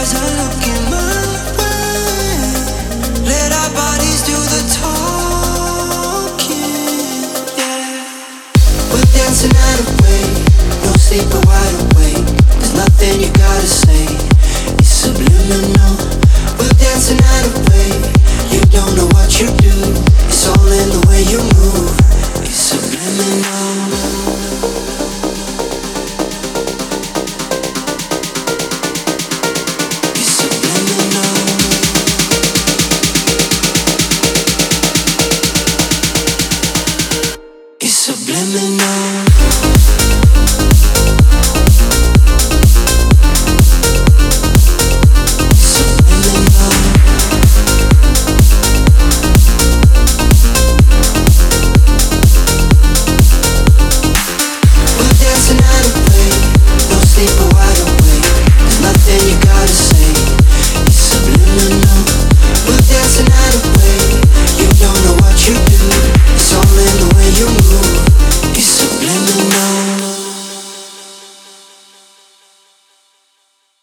eyes are looking my way. Let our bodies do the talking, yeah. We're dancing night away, no sleep, we're wide awake. There's nothing you gotta say, it's subliminal. We're dancing night away, you don't know what you do.